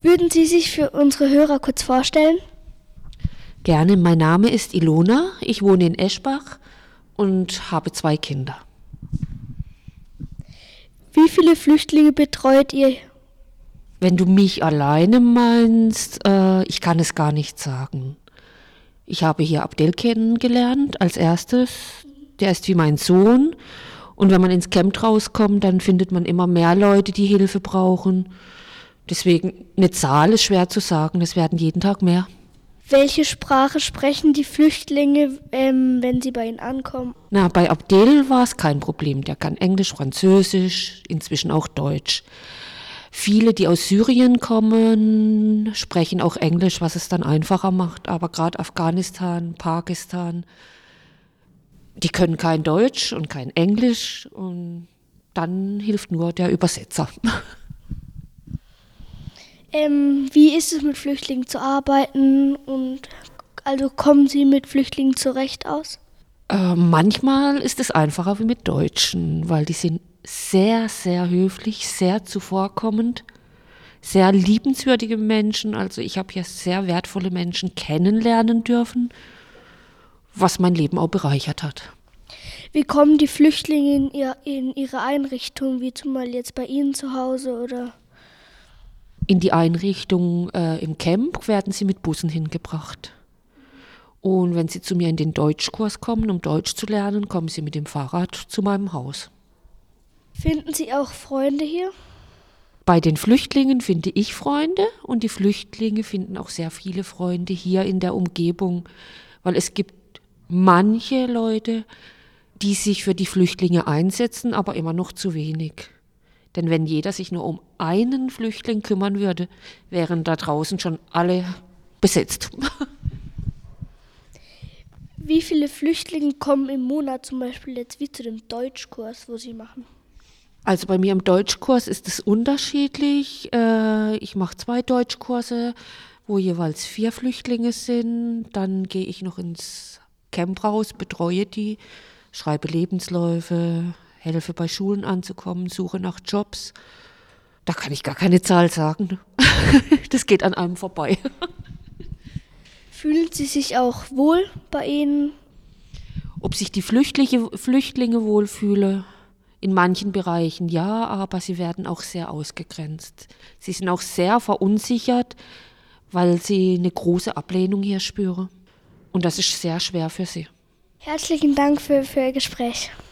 Würden Sie sich für unsere Hörer kurz vorstellen? Gerne, mein Name ist Ilona, ich wohne in Eschbach und habe 2 Kinder. Wie viele Flüchtlinge betreut ihr? Wenn du mich alleine meinst, ich kann es gar nicht sagen. Ich habe hier Abdel kennengelernt als erstes, der ist wie mein Sohn. Und wenn man ins Camp rauskommt, dann findet man immer mehr Leute, die Hilfe brauchen. Deswegen, eine Zahl ist schwer zu sagen, es werden jeden Tag mehr. Welche Sprache sprechen die Flüchtlinge, wenn sie bei Ihnen ankommen? Na, bei Abdel war es kein Problem. Der kann Englisch, Französisch, inzwischen auch Deutsch. Viele, die aus Syrien kommen, sprechen auch Englisch, was es dann einfacher macht. Aber gerade Afghanistan, Pakistan, die können kein Deutsch und kein Englisch. Und dann hilft nur der Übersetzer. Wie ist es mit Flüchtlingen zu arbeiten und also kommen Sie mit Flüchtlingen zurecht aus? Manchmal ist es einfacher wie mit Deutschen, weil die sind sehr, sehr höflich, sehr zuvorkommend, sehr liebenswürdige Menschen. Also ich habe hier sehr wertvolle Menschen kennenlernen dürfen, was mein Leben auch bereichert hat. Wie kommen die Flüchtlinge in ihre Einrichtung, wie zum Beispiel jetzt bei Ihnen zu Hause oder? In die Einrichtung im Camp werden sie mit Bussen hingebracht. Und wenn sie zu mir in den Deutschkurs kommen, um Deutsch zu lernen, kommen sie mit dem Fahrrad zu meinem Haus. Finden Sie auch Freunde hier? Bei den Flüchtlingen finde ich Freunde und die Flüchtlinge finden auch sehr viele Freunde hier in der Umgebung, weil es gibt manche Leute, die sich für die Flüchtlinge einsetzen, aber immer noch zu wenig. Denn wenn jeder sich nur um einen Flüchtling kümmern würde, wären da draußen schon alle besetzt. Wie viele Flüchtlinge kommen im Monat zum Beispiel jetzt wie zu dem Deutschkurs, wo Sie machen? Also bei mir im Deutschkurs ist es unterschiedlich. Ich mache 2 Deutschkurse, wo jeweils 4 Flüchtlinge sind. Dann gehe ich noch ins Camp raus, betreue die, schreibe Lebensläufe, helfe bei Schulen anzukommen, suche nach Jobs. Da kann ich gar keine Zahl sagen. Das geht an einem vorbei. Fühlen Sie sich auch wohl bei Ihnen? Ob sich die Flüchtlinge wohlfühlen? In manchen Bereichen ja, aber sie werden auch sehr ausgegrenzt. Sie sind auch sehr verunsichert, weil sie eine große Ablehnung hier spüren. Und das ist sehr schwer für sie. Herzlichen Dank für Ihr Gespräch.